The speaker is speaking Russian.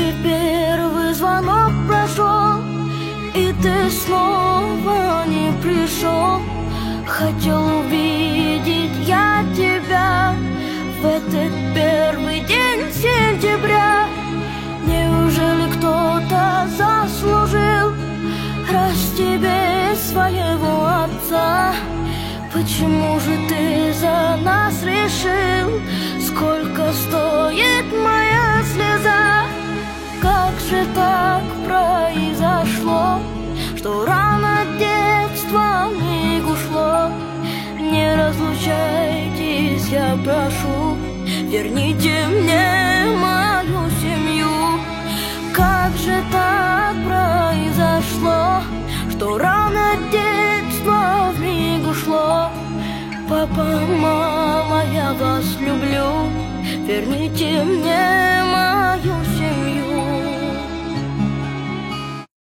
Уже первый звонок прошел, и ты снова не пришел. Хотел увидеть я тебя в этот первый день сентября. Неужели кто-то заслужил раз тебе своего отца? Почему же ты за нас решил? Сколько стоит моя слеза? Как же так произошло, что рано детство вмиг ушло? Не разлучайтесь, я прошу, верните мне мою семью. Как же так произошло, что рано детство вмиг ушло? Папа, мама, я вас люблю, верните мне